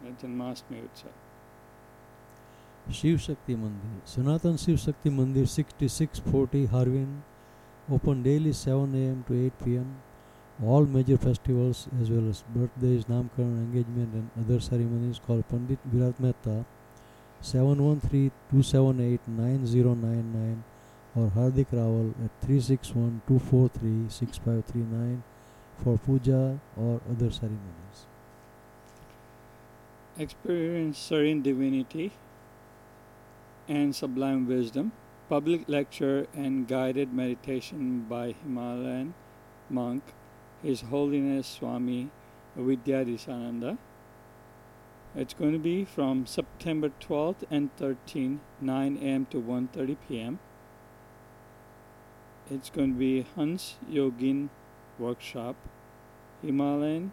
Janmashtami Utsav. Shiv Shakti Mandir. Sanatan Shiv Shakti Mandir 6640 Harwin. Open daily 7 a.m. to 8 p.m. All major festivals as well as birthdays, Namkaran, engagement and other ceremonies. Call Pandit Virat Mehta 713-278-9099 or Hardik Rawal at 361-243-6539 for puja or other ceremonies. Experience serene divinity and sublime wisdom. Public lecture and guided meditation by Himalayan monk His Holiness Swami Vidyadhisananda. It's going to be from September 12th and 13th, 9 a.m. to 1:30 p.m. It's going to be Hans Yogin workshop, Himalayan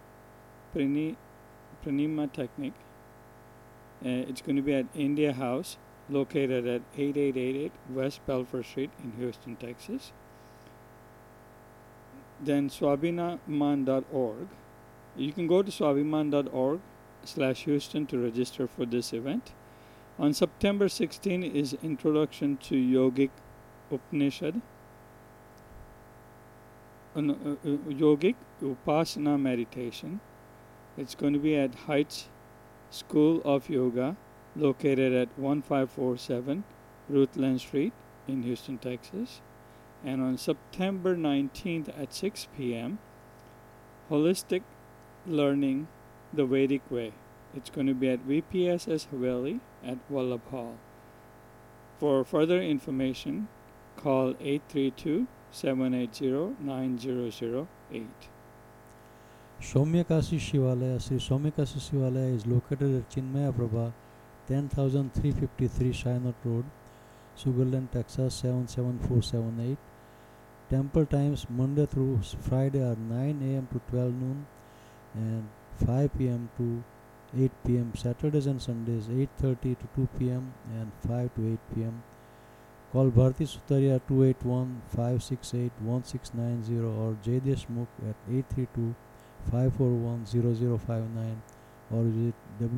Pranima technique. It's going to be at India House, located at 8888 West Belford Street in Houston, Texas. Then swabhiman.org. You can go to swabhiman.org/Houston to register for this event. On September 16 is Introduction to Yogic Upanishad, Yogic Upasana Meditation. It's going to be at Heights School of Yoga, located at 1547 Ruthland Street in Houston, Texas. And on September 19th at 6 p.m., Holistic Learning the Vedic Way. It's going to be at VPSS Haveli at Wallabh Hall. For further information, call 832-780-9008. Soumyakasi Shivalaya. Sri Soumyakasi Shivalaya is located at Chinmaya Prabha, 10,353 Shynot Road, Sugarland, Texas 77478. Temple times Monday through Friday are 9 a.m. to 12 noon and 5 p.m. to 8 p.m. Saturdays and Sundays 8:30 to 2 p.m. and 5 to 8 p.m. Call Bharti Sutaria 281-568-1690 or Jay Deshmukh at 832-541-0059 or visit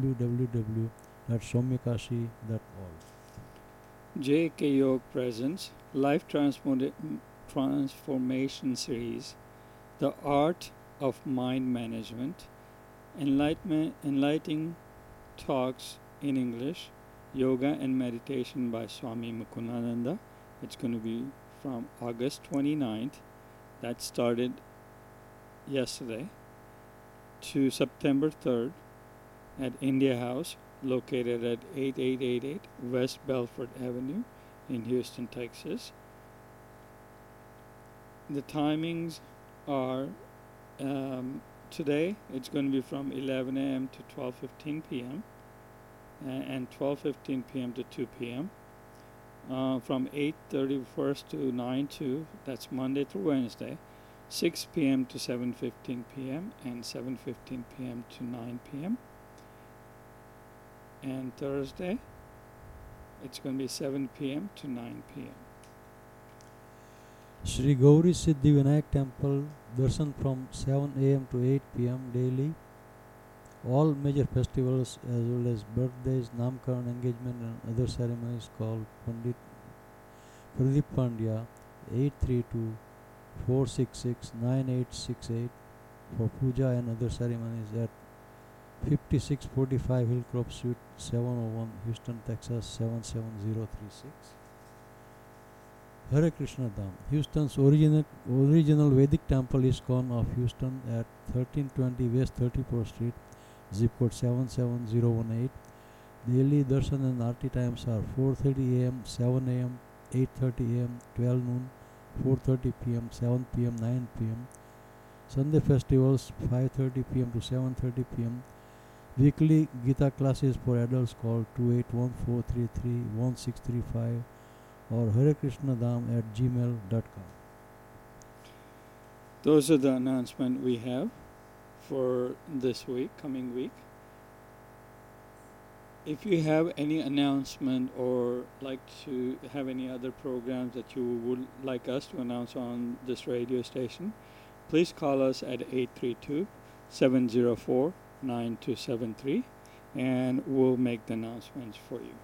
www.soumyakashi.org. J.K. Yog presents Life Transformation Series, The Art of Mind Management, Enlightening Talks in English, Yoga and Meditation by Swami Mukundananda. It's going to be from August 29th, that started yesterday, to September 3rd at India House, located at 8888 West Belford Avenue in Houston, Texas. The timings are today it's going to be from 11 a.m. to 12:15 p.m. and 12:15 p.m. to 2 p.m. From 8:31 to 9:02, that's Monday through Wednesday, 6 p.m. to 7:15 p.m. and 7:15 p.m. to 9 p.m. And Thursday, it's going to be 7 p.m. to 9 p.m. Sri Gauri Siddhi Vinayak Temple, darshan from 7 a.m. to 8 p.m. daily. All major festivals as well as birthdays, Namkaran, engagement and other ceremonies. Call Pandit Pradeep Pandya 832-466-9868 for puja and other ceremonies at 5645 Hillcrop Suite 701 Houston, Texas 77036. Hare Krishna Dham. Houston's original Vedic temple ISKCON of Houston at 1320 West 34th Street, zip code 77018. Daily darshan and arti times are 4:30 a.m., 7 a.m., 8:30 a.m., 12 noon, 4:30 p.m., 7 p.m., 9 p.m. Sunday festivals 5:30 p.m. to 7:30 p.m. Weekly Gita classes for adults. Call 281-433-1635 or harekrishnadham@gmail.com. Those are the announcements we have for this week, coming week. If you have any announcement or like to have any other programs that you would like us to announce on this radio station, please call us at 832-704-9273. and we'll make the announcements for you.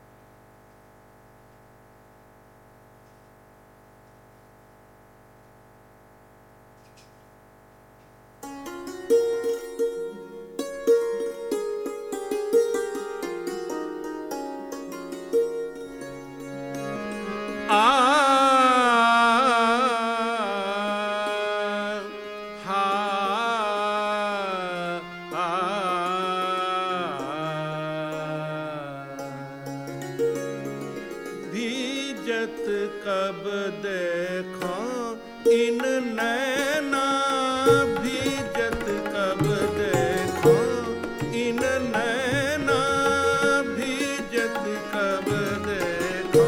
भीजत कब देखो इन नैना, भीजत कब देखो इन नैना, भीजत कब देखो।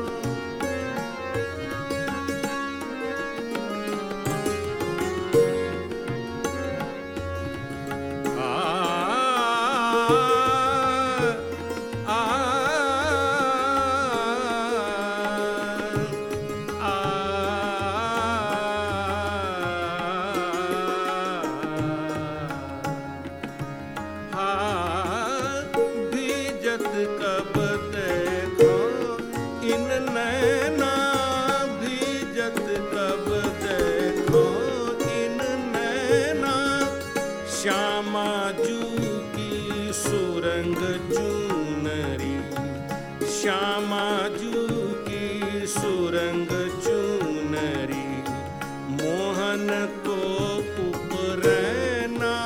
भीजत कब देखो इन नैना, भीजत कब देखो इन नैना। श्यामा जू की सुरंग चूनरी, श्यामा जू की सुरंग चूनरी, मोहन को उपरैना,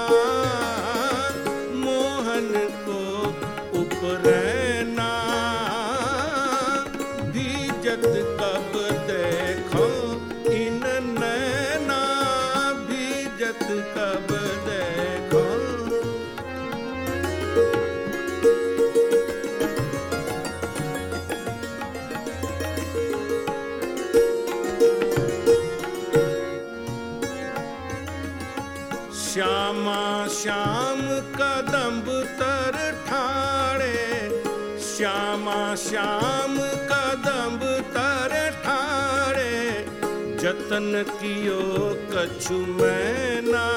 मोहन को उपरैना। भीजत कब देखो इन नैना, भीजत कब देखो। श्यामा श्याम कदम्ब तर ठाड़े, श्यामा श्याम कदम्ब तर ठाड़े। जतन कियो कछु मैना,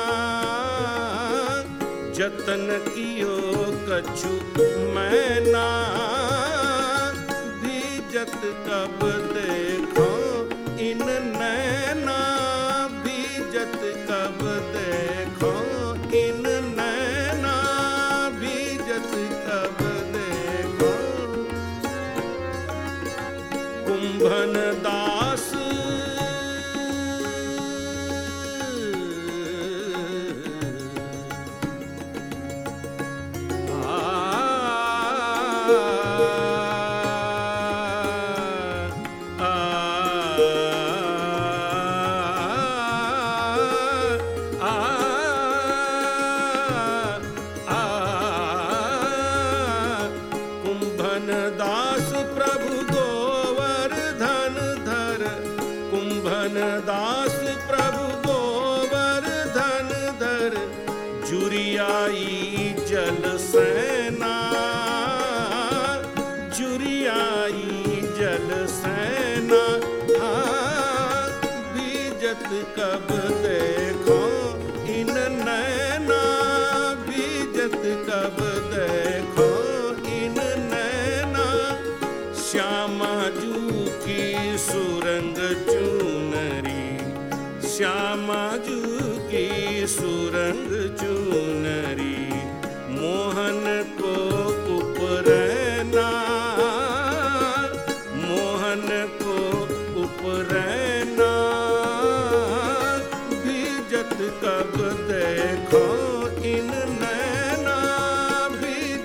जतन कियो कछु मैना। भीजत कब देखो इन नैना, भीजत कब देखो इन नैना, भीजत कब देखो। कुंभन दास कुंभन दास प्रभु गोवर्धन धर, कुंभन दास प्रभु गोवर्धन धर। जुरियाई जल सेना, जुरियाई जल सेना। भीजत कब देखो इन नैना, भीजत कब देखो इन नैना। श्यामा जू की सुरंग चूनरी, श्यामा जू की सुरंग चूनरी। मोहन को उपरैना, मोहन को उपरैना। भीजत कब देखो इन नैना, भीजत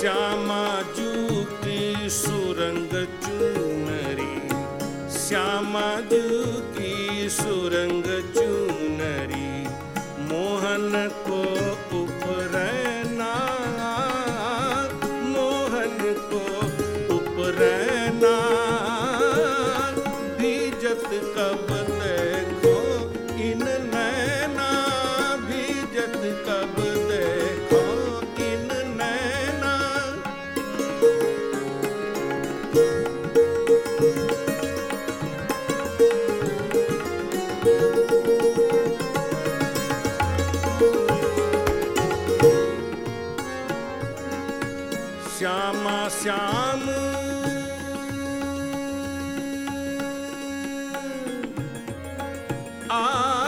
श्यामा जू की सुरंग चूनरी, श्यामा जू की सुरंग चूनरी, मोहन को उपरैना, मोहन को उपरैना, भीजत कब देखो इन नैना, भीजत कब देखो इन नैना। श्यामा श्याम आ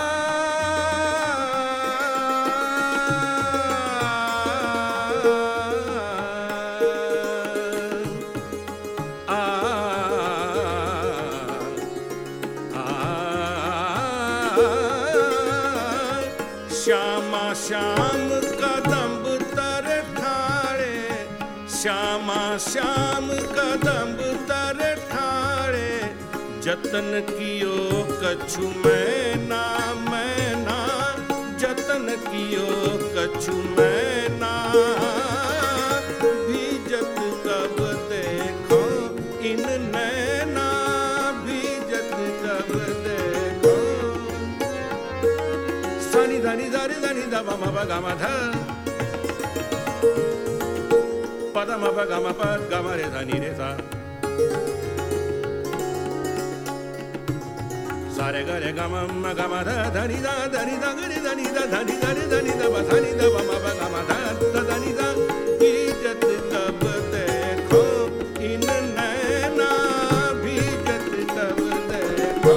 श्यामा श्याम कदम्ब तर ठाड़े, श्यामा श्याम कदम्ब तर ठाड़े, जतन कियो कछु मैना मैना, जतन कियो कछु मैना, भीजत कब देखो इन नैना, भीजत कब देखो। सनि धनि धनि धनि ध म प ग म ध, पद म प ग म प ग म रे ध नि रे सा, सा रे ग रे ग म म ग म ध धनि ध धनि ध ग रे धनि ध धनि ध रे धनि ध प धनि ध प म प ग म ध ध धनि ध। भीजत कब देखो इन नैना, भीजत कब देखो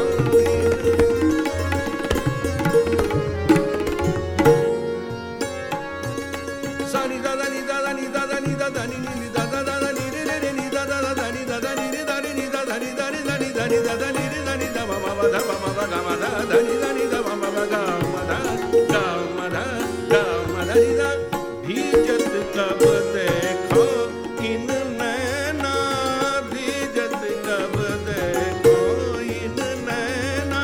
सनि ध धनि ध धनि ध धनि ध धनि नि ध ध ध धनि रे रे रे नि ध ध ध धनि ध धनि रे धनि नि ध धनि ध रे धनि धनि ध धनि रे धनि ध म म प ध प म प ग म ध धनि धनि ध म म प ग म ध ग म ध ग म धनि ध। भीजत कब देखो इन नैना, भीजत कब देखो इन नैना।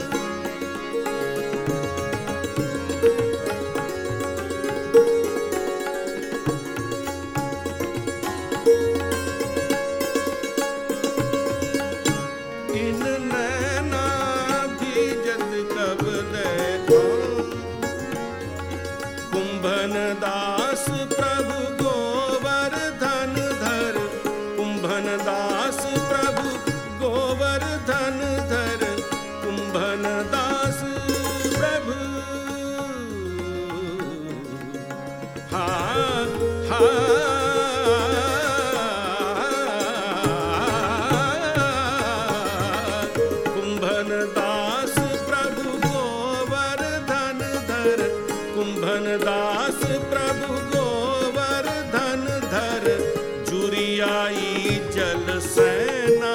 इन नैना भीजत कब देखो, कुंभन दास प्रभु गोवर्धन धर, कुंभन दास प्रभु गोवर्धन धर, कुंभन दास प्रभु हा हा कुंभन दास प्रभु गोवर्धन धर, कुंभन दास प्रभु गोवर्धन धर, जुरियाई जल सेना,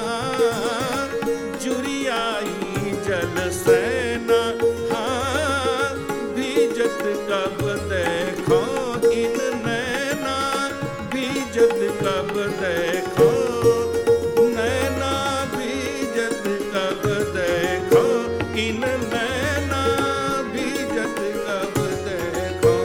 जुरियाई जल सेना, हाँ भीजत कब देखो इन नैना, भीजत कब देखो नैना, भीजत कब देखो इन नैना, भीजत कब देखो।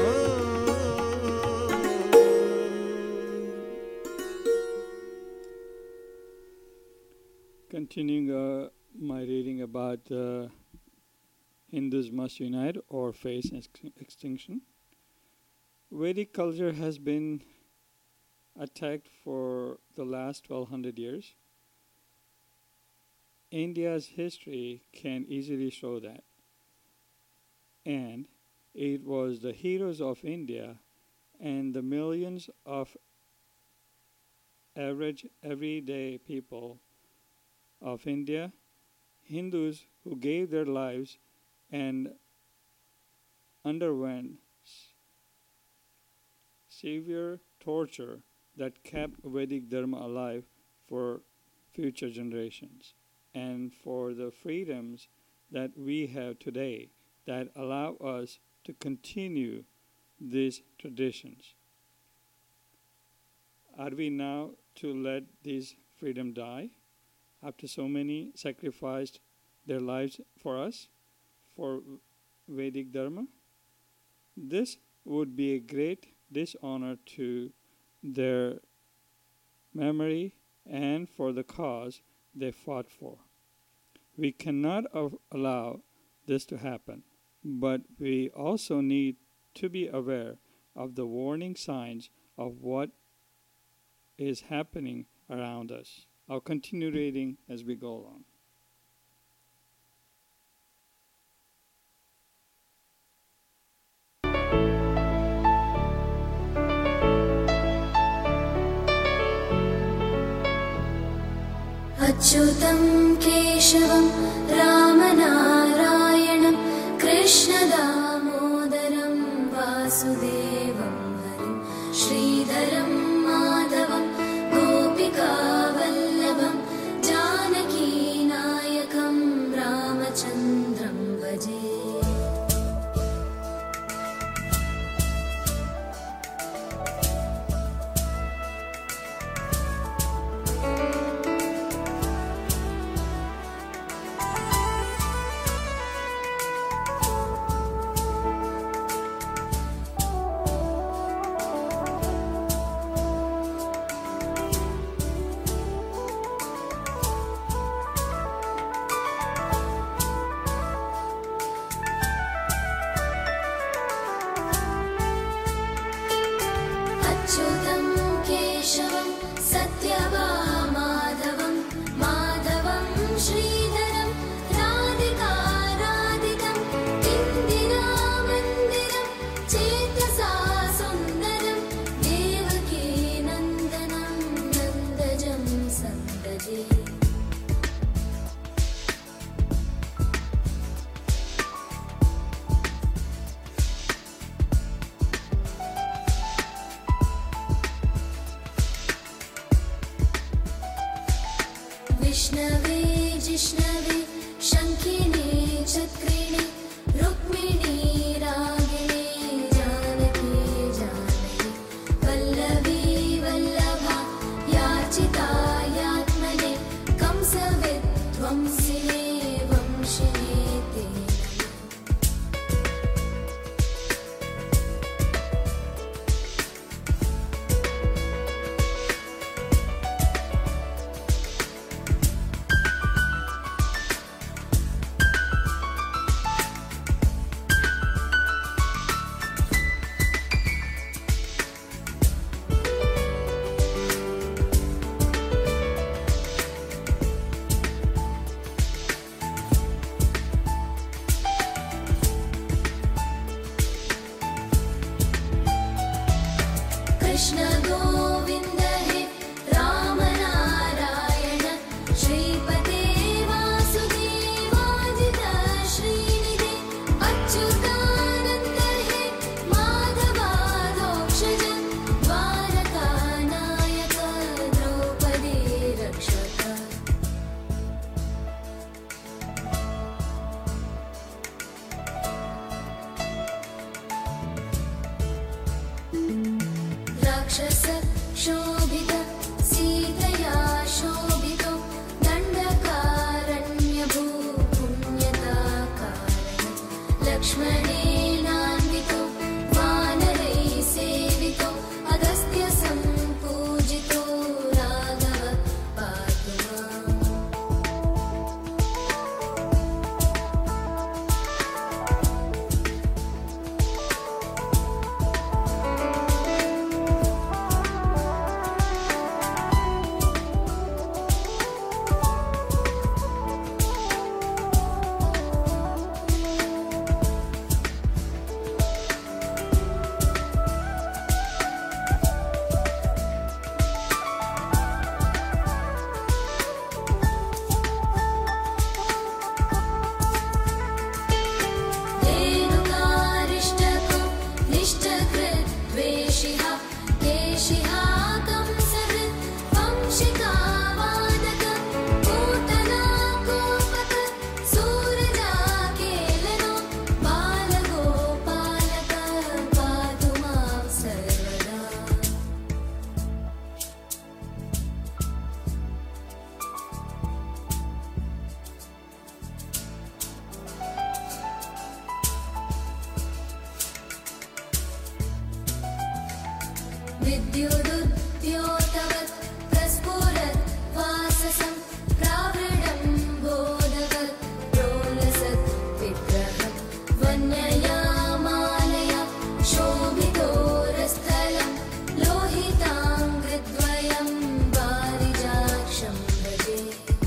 Continuing my reading about Hindus must unite or face extinction. Vedic culture has been attacked for the last 1200 years. India's history can easily show that. And it was the heroes of India and the millions of average everyday people of India, Hindus who gave their lives and underwent severe torture that kept Vedic Dharma alive for future generations and for the freedoms that we have today that allow us to continue these traditions. are we now to let these freedom die after so many sacrificed their lives for us, for Vedic Dharma? This would be a great dishonor to their memory and for the cause they fought for. We cannot allow this to happen, but we also need to be aware of the warning signs of what is happening around us. I'll continue reading as we go along. अच्युतं केशवं रामनारायणं कृष्णदामोदरं वासुदेवं हरिं श्रीधरं माधवं गोपिकावल्लभं जानकीनायकं रामचन्द्रं भजे. अच्युतं केशवं सत्यभामाधवं माधवं श्रीधरं राधिकाराधितं इन्दिरामन्दिरं चेतसा सुन्दरं देवकी नन्दनं नन्दजं सन्दजे. विष्णवे जिष्णवे शङ्खिने चक्रिणे रुक्मिणी रागिणे जानकी जानकी वल्लभी वल्लभा याचिता यात्मने कंसविध्वंसिने वंशिने ते कृष्ण गोविन्द हे रामनारायण श्रीपते वासुदेवाजित श्रीनिधे अच्युतानन्द हे माधवाधोक्षज द्वारकानायक द्रौपदी रक्षक. राक्षस शोभित सीतया शोभितो दण्डकारण्यभू पुण्यताकारण लक्ष्मणेनान्वितो वानरैः सेवितो अगस्त्य सम्पूजितो राघव पातु माम्. विद्युदुद्योतवत् प्रस्फुरत् वाससं प्रावृढं बोधवत् प्रोलसत् विग्रहं वन्ययामालया शोभितोरस्थलं लोहिताङ्घ्रिद्वयं वारिजाक्षं भजे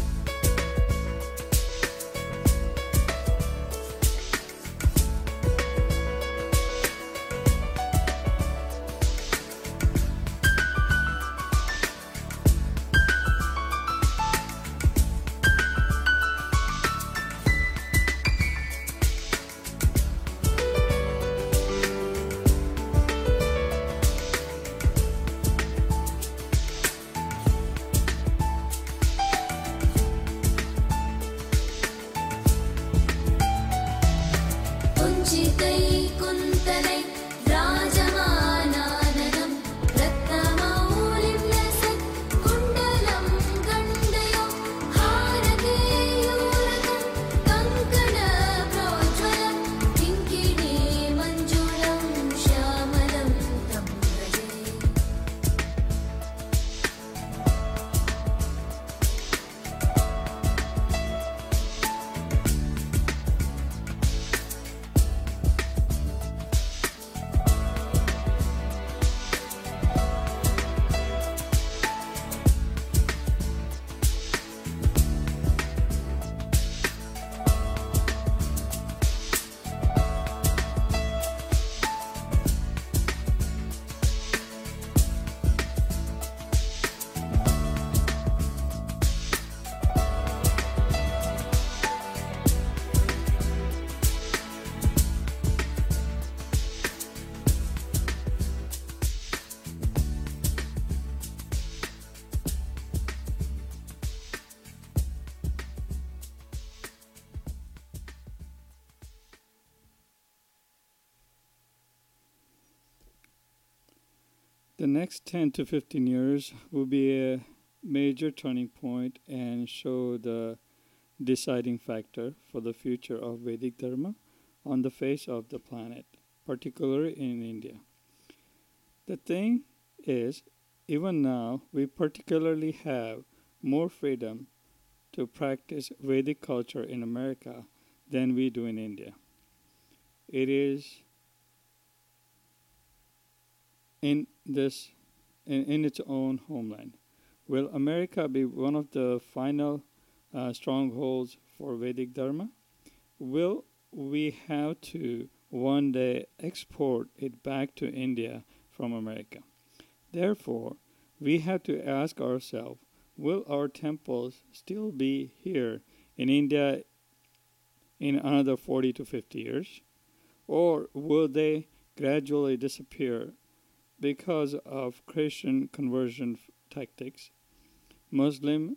कुञ्चितैकुन्तलै राजमानाननं रत्नमौलिं लसत् कुण्डलं गण्डयो हारकेयूरकं कङ्कणप्रोज्ज्वलं किङ्किणी मञ्जुलं श्यामलं तं भजे The next 10 to 15 years will be a major turning point and show the deciding factor for the future of Vedic Dharma on the face of the planet, particularly in India. The thing is, even now, we particularly have more freedom to practice Vedic culture in America than we do in India. It is in its own homeland. Will America be one of the final strongholds for Vedic Dharma? Will we have to one day export it back to India from America? Therefore, we have to ask ourselves, will our temples still be here in India in another 40 to 50 years? Or will they gradually disappear because of Christian conversion tactics, Muslim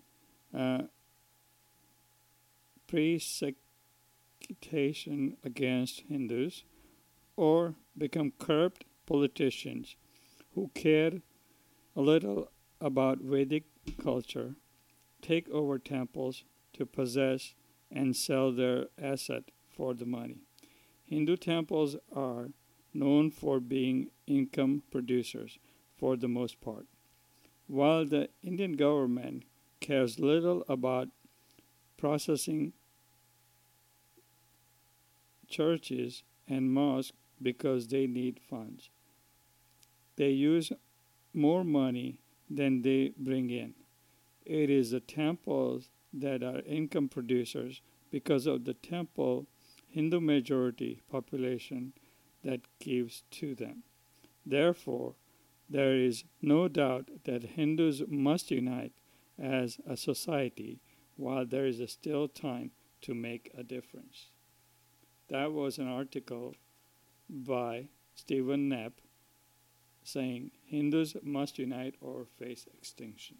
persecution against Hindus, or become corrupt politicians who care a little about Vedic culture, take over temples to possess and sell their asset for the money? Hindu temples are known for being income producers for the most part. While the Indian government cares little about processing churches and mosques because they need funds, they use more money than they bring in. It is the temples that are income producers because of the temple Hindu majority population that gives to them. Therefore, there is no doubt that Hindus must unite as a society while there is still time to make a difference. That was an article by Stephen Knapp saying Hindus must unite or face extinction.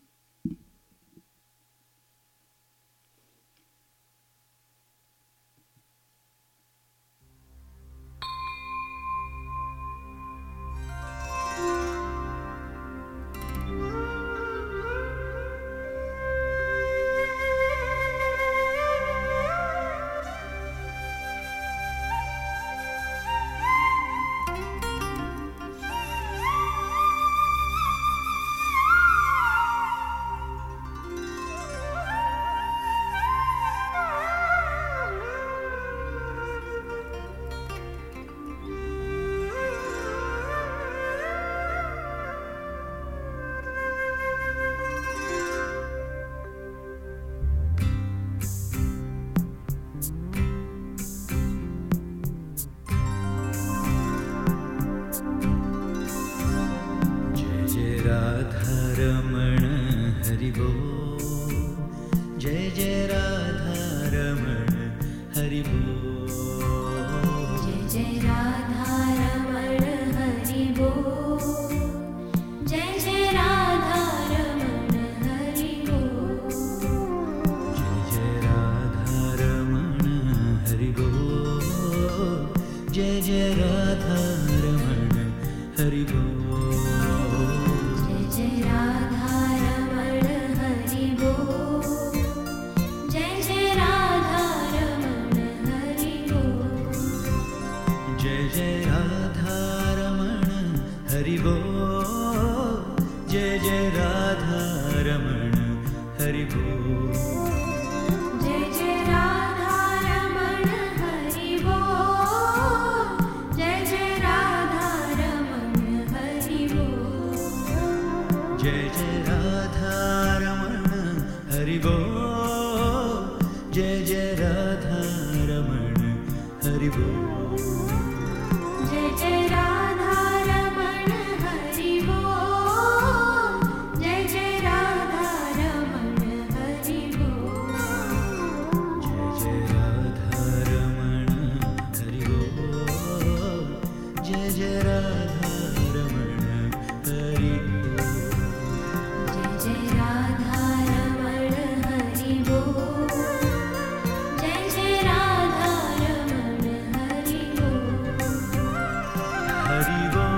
Radharaman Hari बोल, जय जय राधारमण हरि बोल, जय जय राधारमण हरि बोल, जय जय राधारमण हरि बोल, जय जय राधारमण हरि बोल, जय जय राधारमण हरि बोल, जय जय राधारमण हरि बोल, जय जय राधारमण हरि बोल, जय जय राधारमण हरि बोल, जय जय राधारमण हरि बोल, जय जय राधारमण हरि बोल, जय जय राधारमण हरि बोल, जय जय राधारमण हरि बोल, जय जय राधारमण हरि बोल, जय जय राधारमण हरि बोल, जय जय राधारमण हरि बोल, जय जय राधारमण हरि बोल, जय जय राधारमण हरि बोल, जय जय राधारमण हरि बोल, जय जय राधारमण हरि बोल, हरि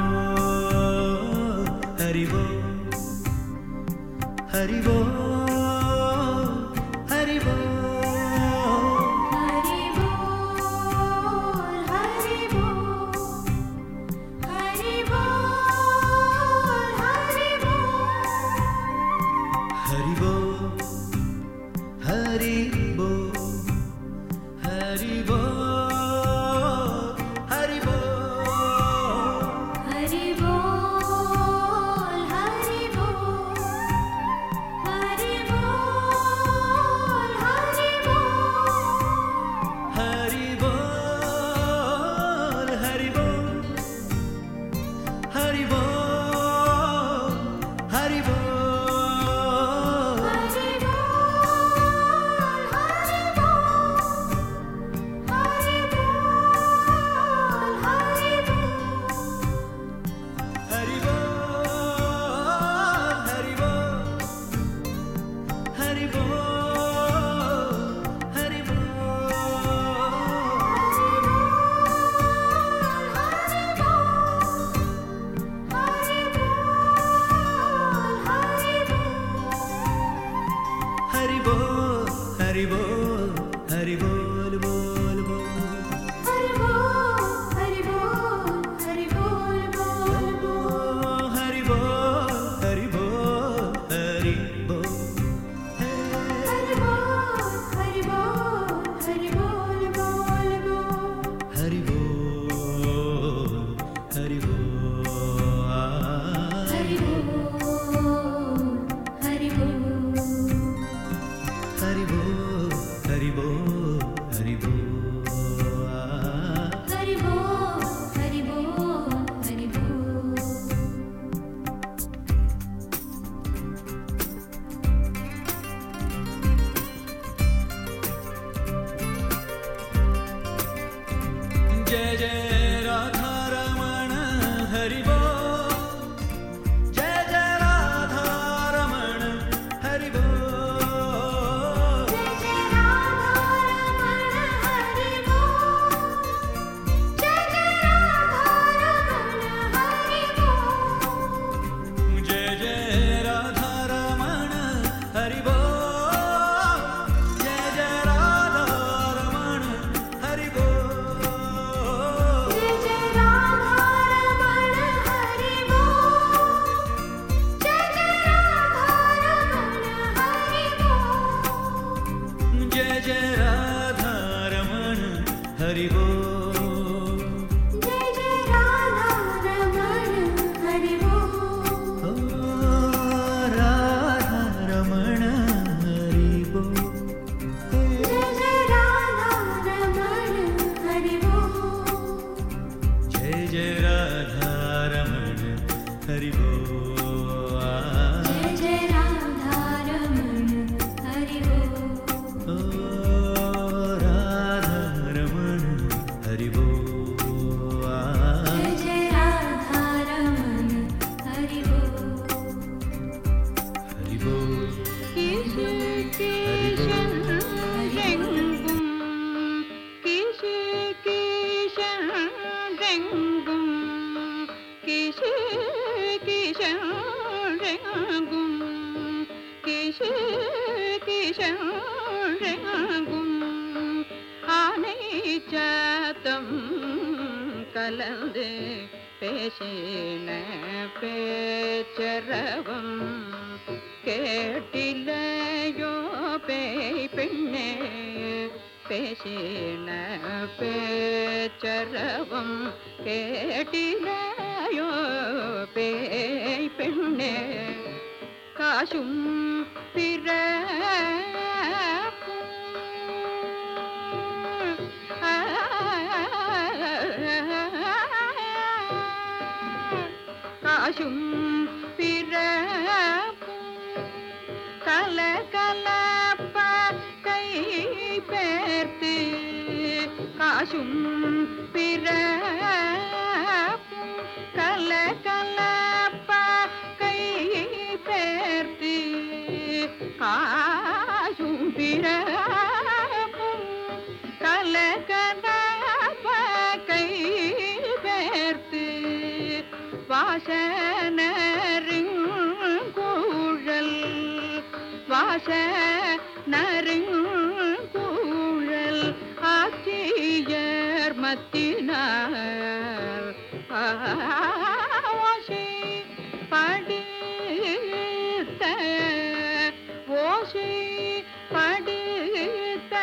बोल, हरि बोल, हरि बोल, हरि बोल, हरि बोल, हरि बोल, हरि बोल, हरि बोल, हरि बोल, हरि बोल, हरि बोल, हरि बोल, हरि बोल, हरि बोल, हरि கிஷெங்கும் கிஷெங்கும் ஆனை சத்தம் கலந்து பேசின பேச்சரவம் கேட்டிலையோ பேய் பெண்ணே பேசின பேச்சரவம் கேட்டிலையோ பேய் பெண்ணே காசும் பிறப்பும் காசும் பிறப்பும் கலகலப்ப கை பேர்த்து காசும் பிறப்பும் கலகலப்ப கை பேர்த்து காசும் பிறப்பும் கலகலப்ப கை பேர்த்து வாசனருங்குழல் வாசனருங்குழல் ஆட்சியர் மத்தினார் ஓசை படுத்த ஓசை படுத்த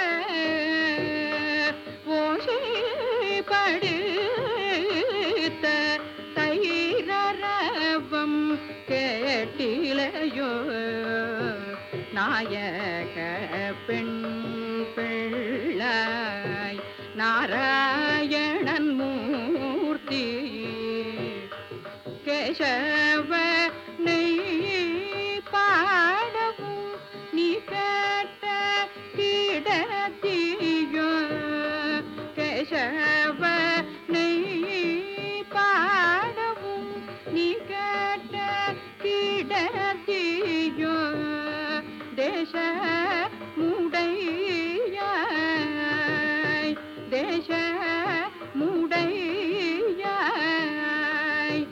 ஓசை படுத்த தைரரவம் கேட்டிலையோ நாயக பெண் பிள்ளாய் நாராயணன் மூர்த்தி கேசவனை பாடவும் நீ கேட்ட கிடத்தியோ கேசவனை பாடவும் நீ கேட்ட கிடத்தியோ தேச முடையாய் தேச முடையாய்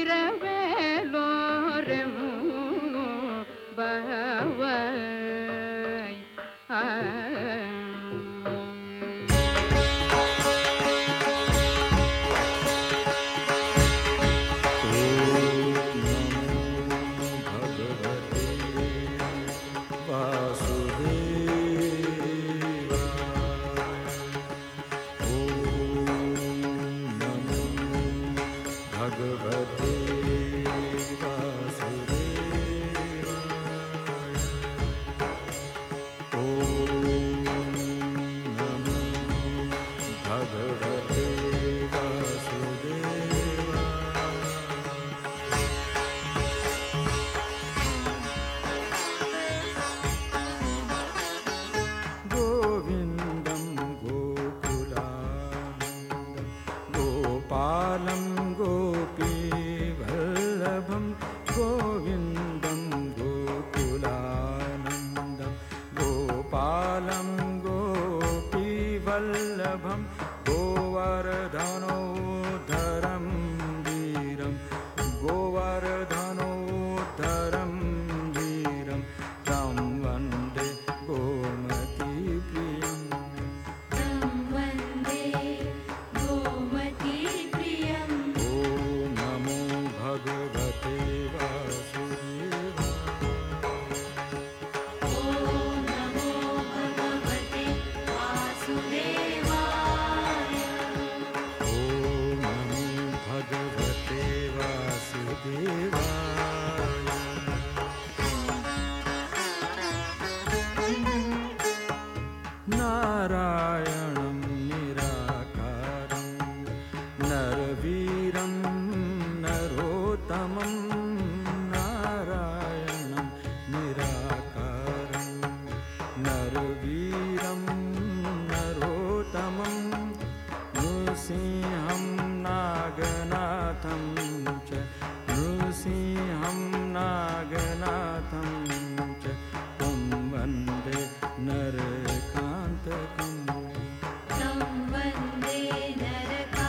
திரவேலோரம் பவாய்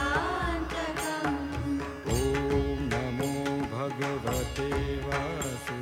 भगवते वासुदेवाय।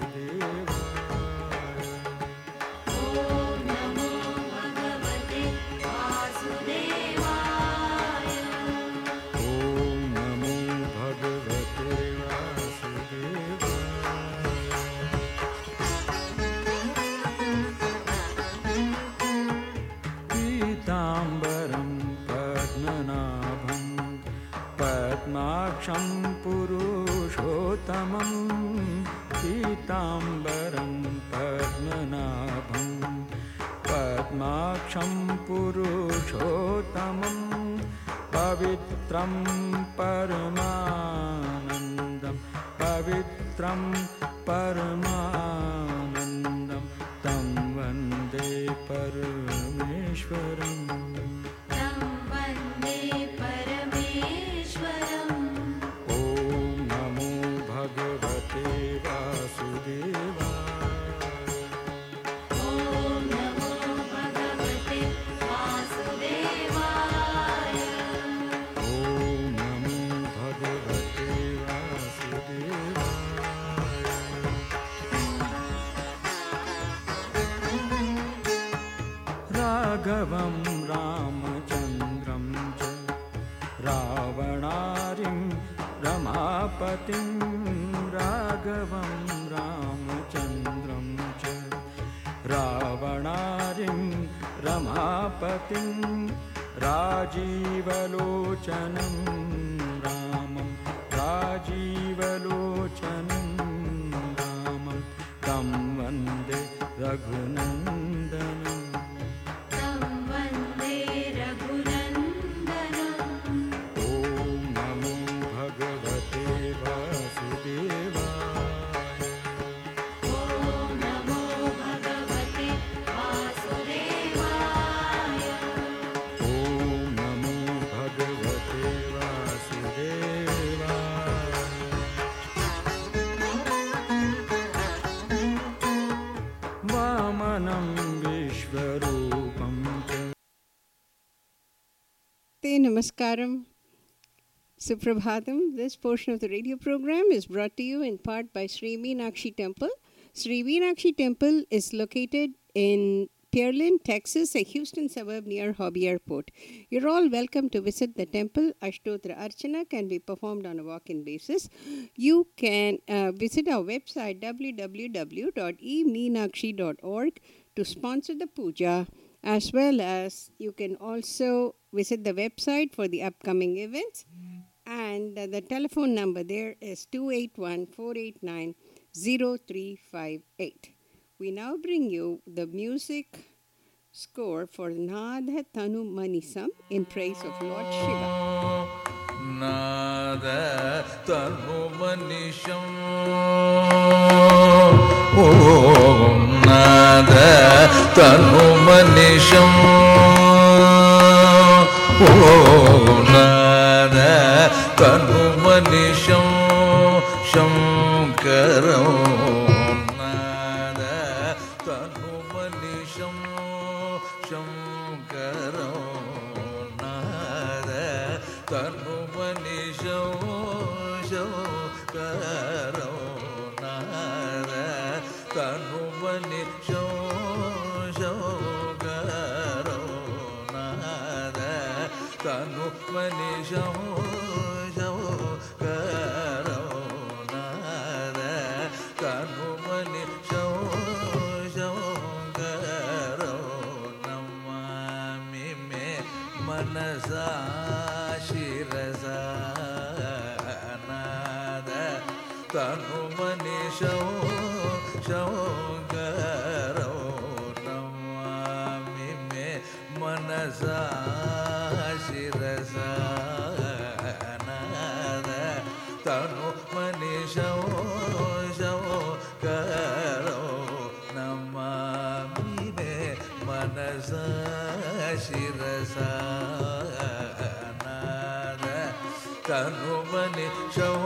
पीताम्बरं पद्मनाभं पद्माक्षं पुरुषोत्तमं पवित्रं परमानन्दं पवित्रं परमानन्दं तं वन्दे परमेश्वरम् तं वन्दे परमेश्वरम् ॐ नमो भगवते वासुदेवाय ॐ नमो भगवते वासुदेवाय ॐ नमो भगवते वासुदेवाय राघवं रामचन्द्रं च रावणारिं रमापतिं राघवं रामचन्द्रं च रावणारिं रमापतिं राजीवलोचनं रामं राजीवलोचनं रामं तं वन्दे रघुनन्दनम् तं वन्दे रघुनन्दनम् ॐ नमो भगवते वासुदेवाय ॐ नमो भगवते वासुदेवाय ॐ नमो भगवते वासुदेवाय वामनं विश्वरूपं च Namaskaram. Suprabhatam. This portion of the radio program is brought to you in part by Sri Meenakshi Temple. Sri Meenakshi Temple is located in Pearland, Texas, a Houston suburb near Hobby Airport. You're all welcome to visit the temple. Ashtotra Archana can be performed on a walk-in basis. You can visit our website www.emeenakshi.org to sponsor the puja, as well as you can also visit the website for the upcoming events. And the telephone number there is 281-489-0358. We now bring you the music score for Nadha Tanu Manisam in praise of Lord Shiva. Nada Tanu Manisham Om Nada Tanu Manisham Om Nada Tanu Manisham Shankaram Nada Tanu Manisham Shankaram Nada Tanu Manisham Shankaram Nada Tanu Manisham Shankaram Nada Tanu Manisham Shankaram Nada Tanu Manisham Shankaram Namami Me Manasa Shirasa Nada Tanu Manisham Shankaram Namami Me Manasa Shirasa Nada Tanu Manisham Shankaram Namami Me Manasa Shirasa Nada Tanu Manisham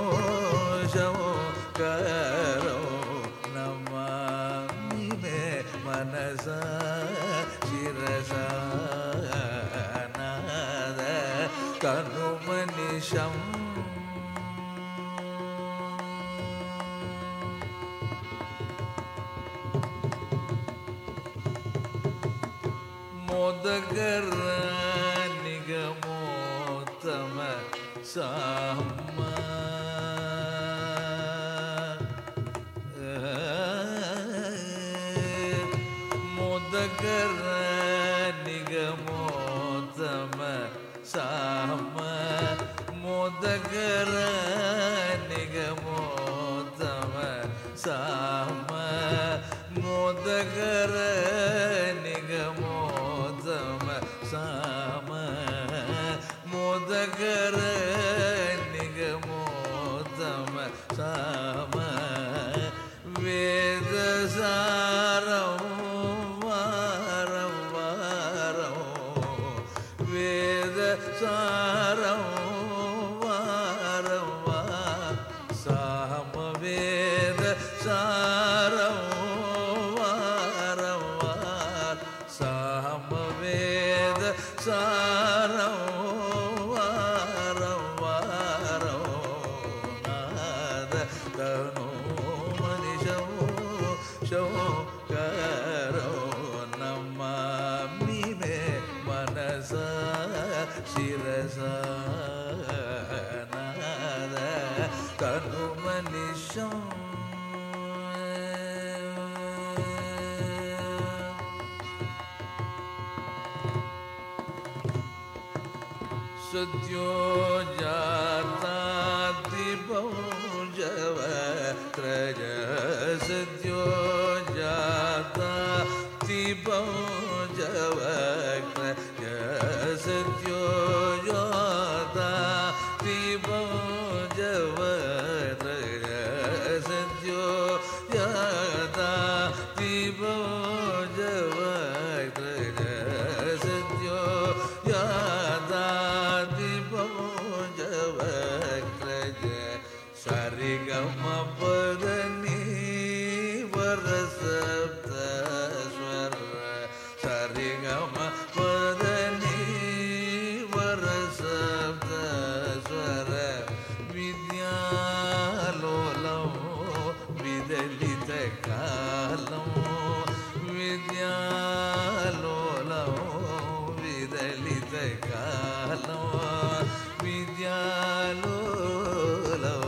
Shankaram Namami Me Manasa Shirasa Nada Tanu Manisham Modagara Nigamotama Sama Modagara Nigamotama Sama Modagara Nigamotama Sama मोदगर निगमोदम साम मोदगर निगमोदम साम वेद सारं वारं वारं वेद सारं वारं वारं सामवेद सारं वारं वारं सामवेद सारं वारं वारं नाद तनु मनिषं शोकरो नमामि मे मनसा शिरसा नाद तनु मनिषं सद्यो जातातिपौ जवत्रज सद्यो जातातिपौ जवत्रज सद्यो जातातिपौ जवत्रज सद्यो जातातिपौ जवत्रज सद्यो सारिगमपदनी वरसप्त स्वर सारिगमपदनी वरसप्त स्वर विद्यालोलं विदलितकालं विद्यालोलं विदलितकालं विद्यालोलं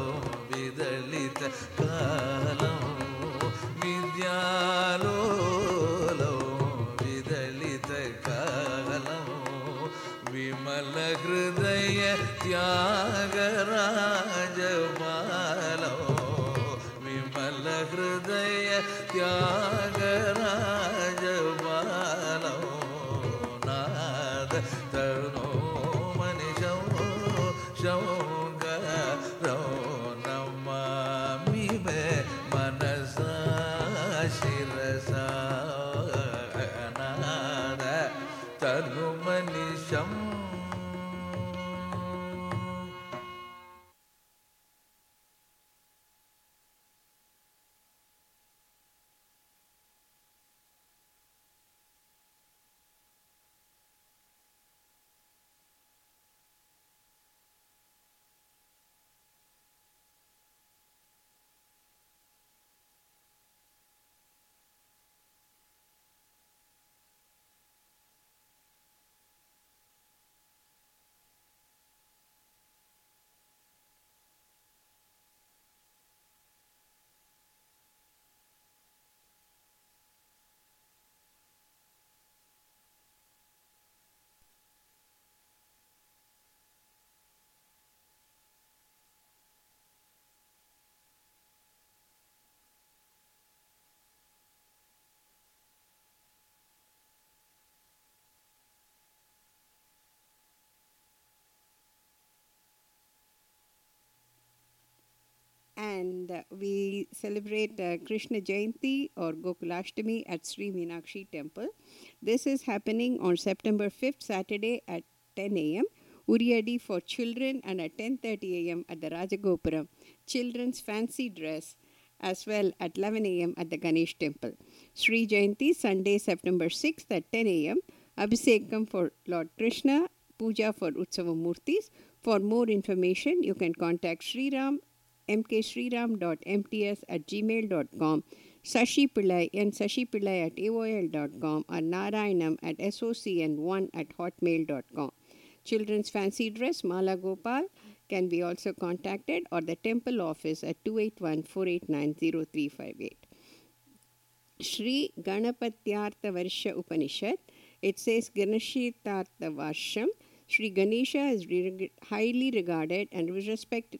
विदलितकालं विद्यालोलं विदलितकालं विमलहृदय त्यागराजमालं विमलहृदय त्यागराजमालं नाद तनो मनिषं शौकरो नमामि मे मनसा शिरसा नाद तनु मनिषं And we celebrate Krishna Jayanti or Gokulashtami at Sri Meenakshi Temple. This is happening on September 5th, Saturday at 10 a.m. Uriyadi for children, and at 10:30 a.m. at the Rajagopuram. Children's fancy dress as well at 11 a.m. at the Ganesh Temple. Sri Jayanti, Sunday, September 6th at 10 a.m. Abhisekam for Lord Krishna, Puja for Utsava Murtis. For more information, you can contact Sriram, mksriram.mts@gmail.com, Sashi Pillai, nsashipillai@aol.com, or Narayanam at socn1@hotmail.com. Children's fancy dress, Mala Gopal, can be also contacted, or the temple office at 281-489-0358. Shri Ganapatyartha Varsha Upanishad, it says Ganashitartha Varsham. Shri Ganesha is highly regarded and respected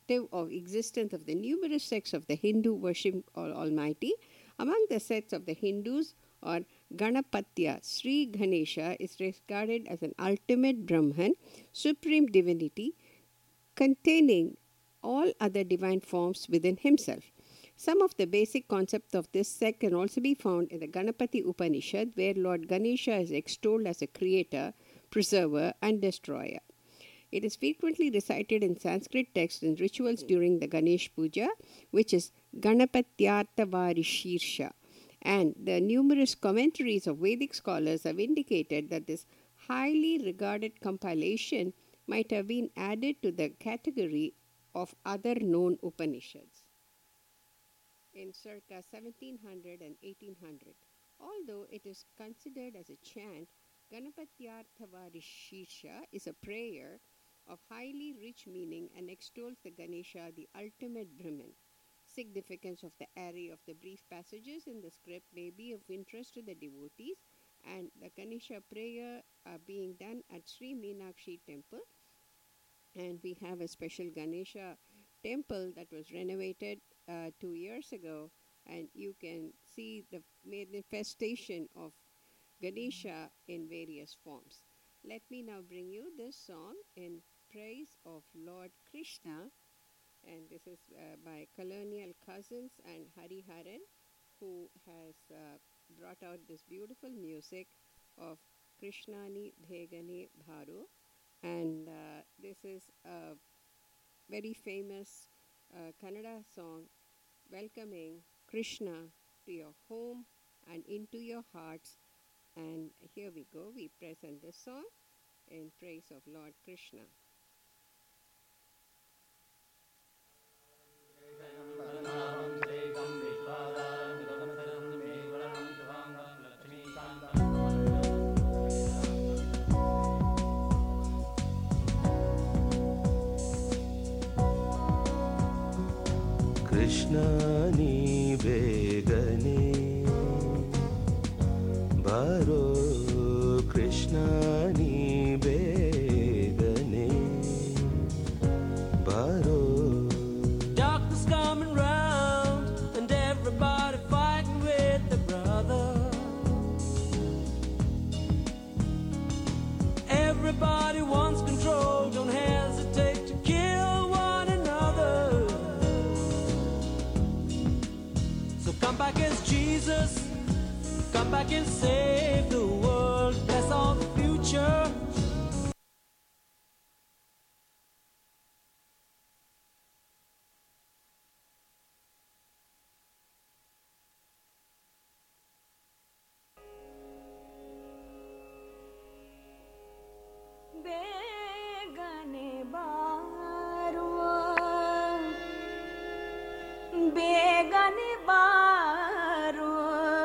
reflective of existence of the numerous sects of the Hindu worship Almighty. Among the sets of the Hindus or Ganapatya, Sri Ganesha is regarded as an ultimate Brahman, supreme divinity, containing all other divine forms within himself. Some of the basic concepts of this sect can also be found in the Ganapati Upanishad, where Lord Ganesha is extolled as a creator, preserver, and destroyer. It is frequently recited in Sanskrit texts and rituals during the Ganesh Puja, which is Ganapatyartavarishirsha. And the numerous commentaries of Vedic scholars have indicated that this highly regarded compilation might have been added to the category of other known Upanishads in circa 1700 and 1800. Although it is considered as a chant, Ganapatyartavarishirsha is a prayer of highly rich meaning and extols the Ganesha, the ultimate Brahman. Significance of the array of the brief passages in the script may be of interest to the devotees, and the Ganesha prayer are being done at Sri Meenakshi temple, and we have a special Ganesha temple that was renovated 2 years ago, and you can see the manifestation of Ganesha in various forms. Let me now bring you this song in praise of Lord Krishna, and this is by Colonial Cousins and Hari Haran, who has brought out this beautiful music of Krishnani Bhegane Bharu, and this is a very famous Kannada song welcoming Krishna to your home and into your hearts. And here we go, we present this song in praise of Lord Krishna. Krishnani बेगने बारो कृष्णानी बेगने बारो Darkness coming round and everybody fighting with their brother. Everybody wants control, don't hesitate to kill one another. So come back as Jesus, come back and save the world, bless all the future. ಬೇಗನೆ ಬಾರೋ ಬೇಗನೆ ಬಾರೋ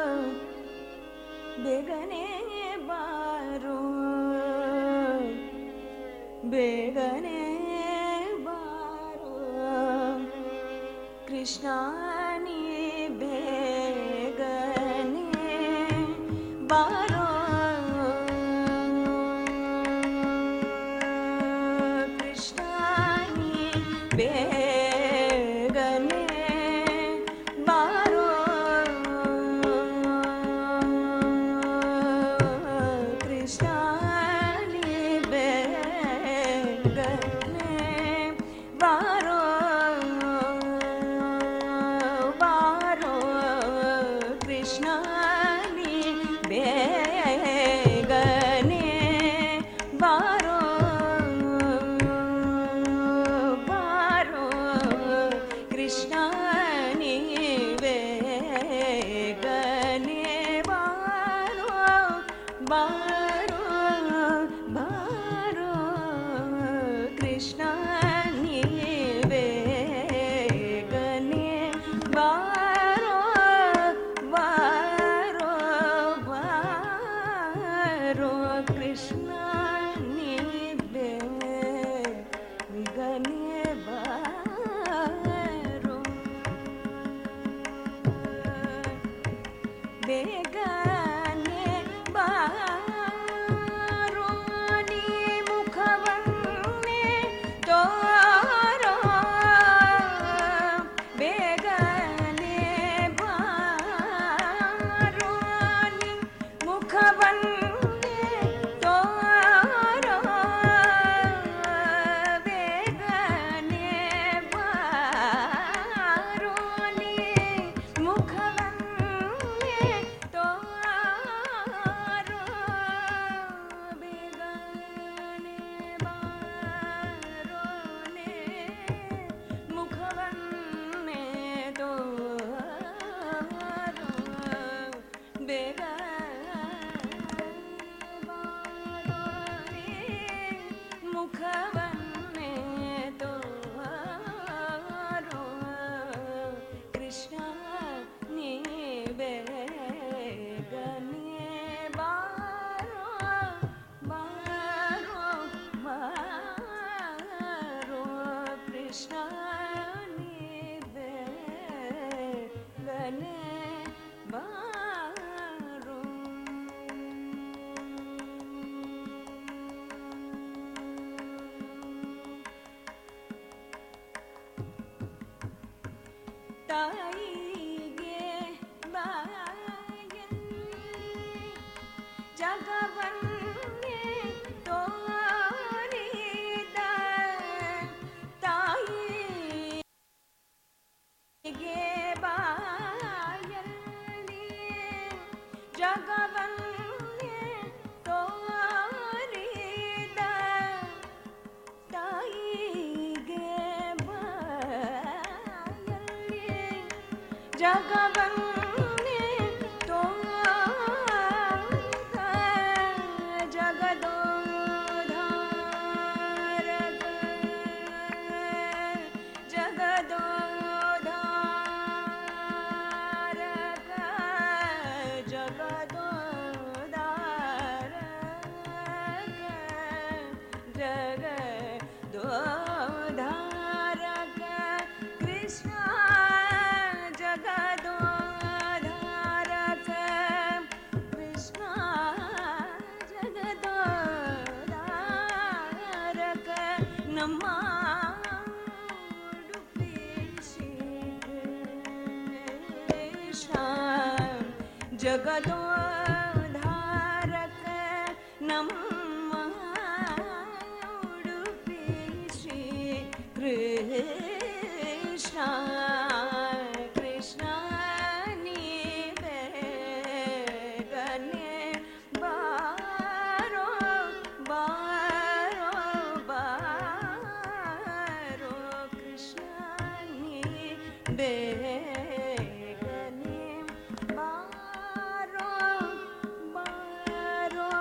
ಬೇಗನೆ ಬಾರೋ ಬೇಗನೆ ಬಾರೋ ಕೃಷ್ಣ ನೀ ಬೇಗನೆ ಬಾರೋ ಕೃಷ್ಣ ನೀ ಬೇಗನೆ ಬಾರೋ ಕೃಷ್ಣ ನೀ ಬೇಗನೆ ಬಾರೋ ಬಾರೋ ಕೃಷ್ಣ ನೀ ಬೇಗನೆ ಬಾರೋ ಬಾರೋ ಕೃಷ್ಣ ನೀ ಬೇಗನೆ ಬಾರೋ ಬಾರೋ ಬಾರೋ ಕೃಷ್ಣ ನೀ ಬೇಗನೆ ಬಾರೋ ಬಾರೋ ಬಾರೋ ಕೃಷ್ಣ ನೀ ಬೇಗನೆ ಬಾರೋ ಬೇಗನೆ ಬಾರೋ ನೀ ಮುಖವನ್ನೇ ತೋರೋ ಬೇಗ ಬಾರೋರಿ ಮುಖವನ್ನೇ ತೋರೋ ಕೃಷ್ಣ ನೀ ಬೇಗನೆ ಬಾರೋ ಬಾರೋ ಬಾರೋ ಕೃಷ್ಣ ನೀ ಬೇಗನೆ ಬಾರೋ ತಾಯಿಗೆ ಬಾಯಲ್ಲಿ ಜಗವನ್ನೇ ತೋರಿದ ತಾಯಿಗೆ ಬಾಯಲ್ಲಿ ಜಗವನ್ನೇ ತೋರಿದ ತಾಯಿಗೆ ಬಾಯಲ್ಲಿ ಜಗವನ್ನೇ ತೋರಿದ ಜಗದೋದ್ಧಾರಕ ಜಗದೋದ್ಧಾರಕ ಜಗದೋದ್ಧಾರಕ ಕೃಷ್ಣ ಜಗದೋದ್ಧಾರಕ ಕೃಷ್ಣ ಜಗದೋದ್ಧಾರಕ ನಮ್ಮ ಉಡುಪಿ ಶ್ರೀ ಕೃಷ್ಣ ಜಗದೋದ್ಧಾರಕ ನಮ್ಮ ಉಡುಪಿ ಶ್ರೀ ಕೃಷ್ಣ ಕೃಷ್ಣ ನೀ ಬೇಗನೆ ಬಾರೋ ಬಾರೋ ಬಾರೋ ಕೃಷ್ಣ ನೀ ಬೇಗನೆ ಬಾರೋ ಬಾರೋ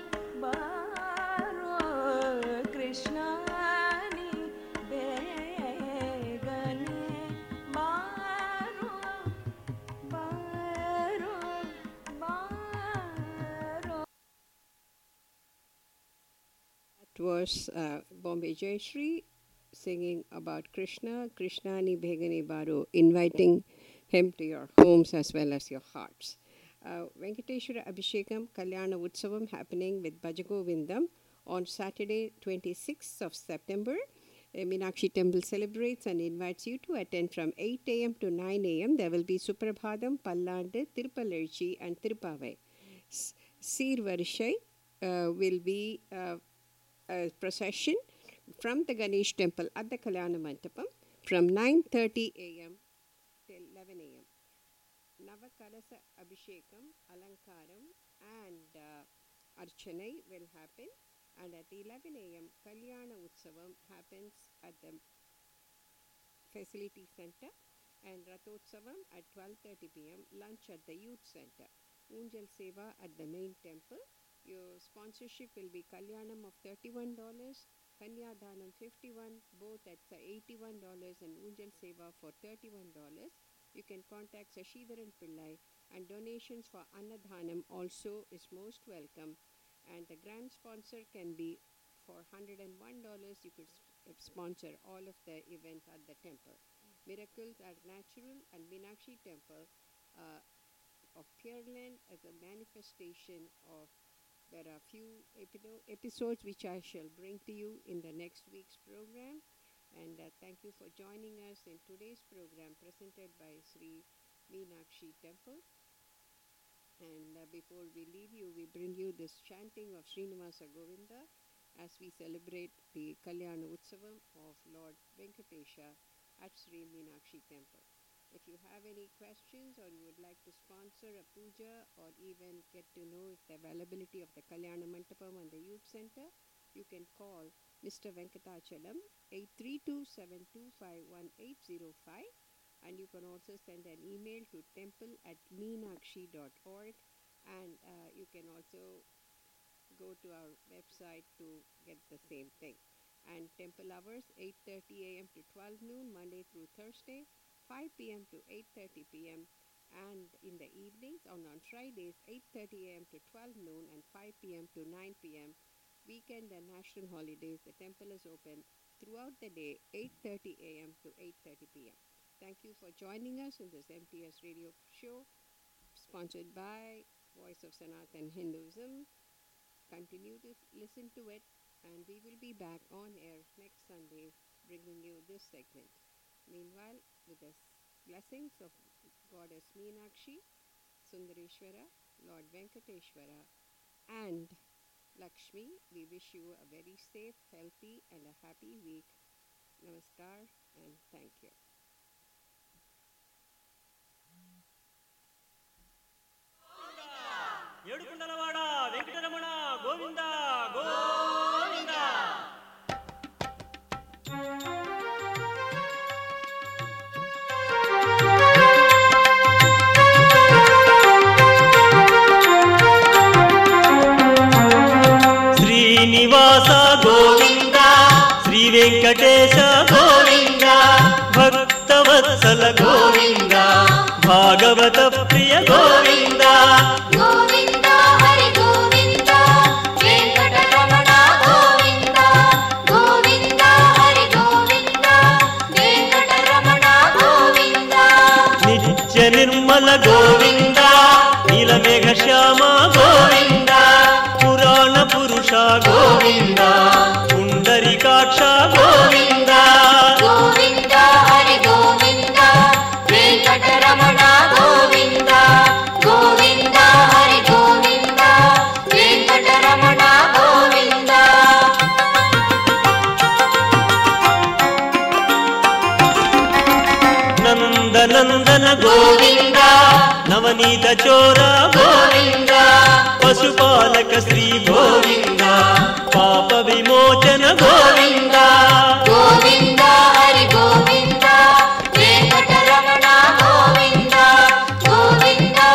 ಬಾರೋ ಕೃಷ್ಣ ನೀ ಬೇಗನೆ ಬಾರೋ ಬಾರೋ ಬಾರೋ. That was Bombay Jayashree singing about Krishna, Krishna ni Bhegane Baro, inviting him to your homes as well as your hearts. Venkateshwara Abhishekam Kalyana Utsavam happening with Bhajagovindam on Saturday, 26th of September. Meenakshi Temple celebrates and invites you to attend from 8 a.m. to 9 a.m. There will be Suprabhadam, Pallandi, Tirupalarchi and Tirupavai. Seer Varishai will be a procession from the Ganesh temple at the Kalyana Mandapam from 9:30 a.m. till 11 a.m. Navakalasa Abhishekam, Alankaram and Archanai will happen, and at 11 a.m. Kalyana Utsavam happens at the Facility Center, and Rathotsavam at 12:30 p.m. lunch at the Youth Center. Unjal Seva at the main temple. Your sponsorship will be Kalyanam of $31, Kanyadanam 51, both at $81 and Unjal Seva for $31. You can contact Sashidharan Pillai, and donations for Annadhanam also is most welcome. And the grand sponsor can be for $101. You could sponsor all of the event at the temple. Miracles are natural, and Meenakshi Temple of Pearland as a manifestation of. There are few episodes which I shall bring to you in the next week's program. And thank you for joining us in today's program presented by Sri Meenakshi Temple. And before we leave you, we bring you this chanting of Srinivasa Govinda as we celebrate the Kalyana Utsavam of Lord Venkatesha at Sri Meenakshi Temple. If you have any questions or you would like to sponsor a puja or even get to know if the availability of the Kalyana Mandapam and the Youth Center, you can call Mr. Venkatachalam 832-725-1805 And you can also send an email to temple@meenakshi.org, and you can also go to our website to get the same thing. And temple hours 8:30 a.m. to 12 noon, Monday through Thursday, 5 p.m. to 8:30 p.m. And in the evenings, on Fridays, 8:30 a.m. to 12 noon and 5 p.m. to 9 p.m. Weekend and national holidays, the temple is open throughout the day, 8:30 a.m. to 8:30 p.m. Thank you for joining us in this MTS radio show, sponsored by Voice of Sanatan Hinduism. Continue to listen to it, and we will be back on air next Sunday bringing you this segment. Meanwhile, with the blessings of Goddess Meenakshi, Sundareshwara, Lord Venkateshwara, and Lakshmi, we wish you a very safe, healthy, and a happy week. Namaskar and thank you. ఏడుకొండలవాడ వెంకటరమణ గోవింద గోవింద. శ్రీనివాస గోవింద, శ్రీ వెంకటేశ గోవింద, భక్తవత్సల గోవింద, భాగవత ప్రియ గోవింద. గోవింద హరి గోవింద, వెంకటరమణ గోవింద. గోవింద హరి గోవింద, వెంకటరమణ గోవింద. నిత్య నిర్మల గోవింద, నీలమేఘ శ్యామ గోవింద, పురాణ పురుష గోవింద, పుండరీకాక్ష గోవింద. గోవింద హరి గోవింద, వెంకటరమణ గోవింద. గోవింద హరి గోవింద, వెంకటరమణ గోవింద. నందనందన గోవింద, నవనీత చోర గోవింద,